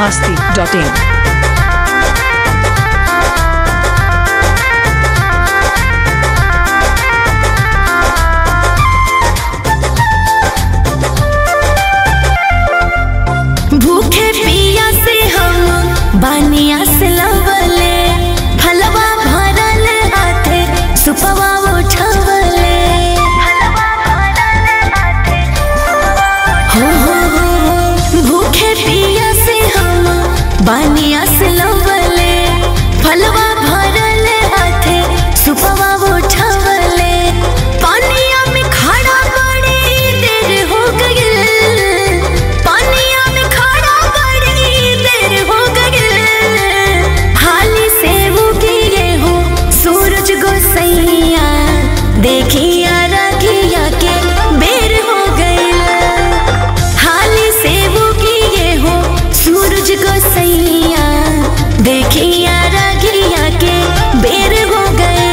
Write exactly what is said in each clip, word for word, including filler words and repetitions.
masti dot in. भूखे पिया से हम बानिया से लवले फलवा भरल हाथे सुपवा उठवले हो हो हो भूखे पिया से हम बानिया से लवले फलवा भरल हाथे सुपवा उठवले पानिया में खड़ा बड़ी देर हो गई देखिया रखिया के बेर हो गया हाली से वो किए हो सूरज को सैया देखिया रखिया के बेर हो गया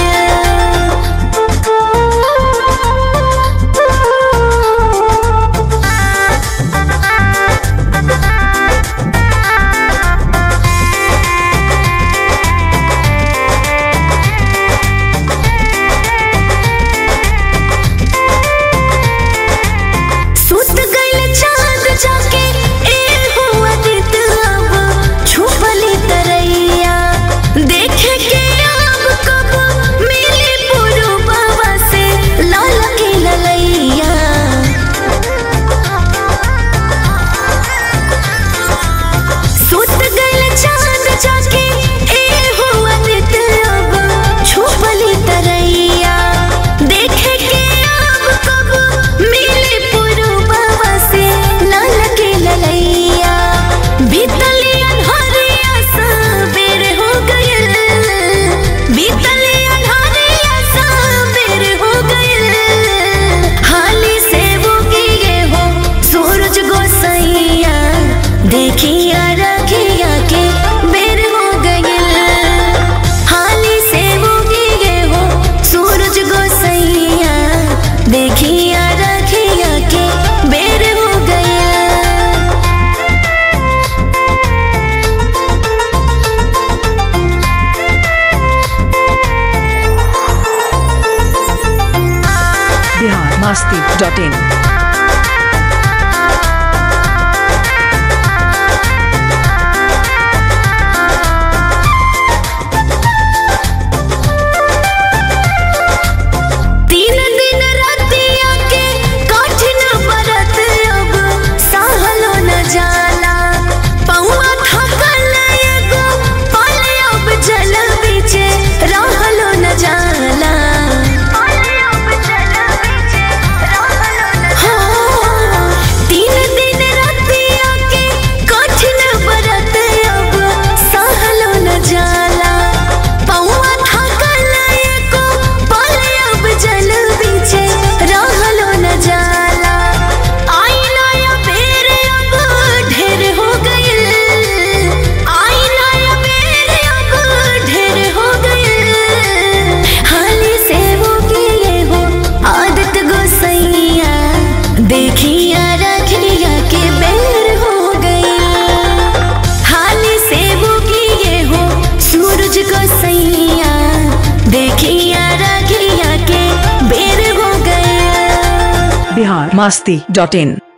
देखिया रखिया के बेर हो गइल हाली से वो गिए हो सूरज गोसैया देखिया रखिया के बेर हो गइल Bihar masti dot in. देखिया रखिया के बेर हो गया हाली से वो किए हो सूरज को सैया देखिया रखिया के बेर हो गया Bihar masti dot in.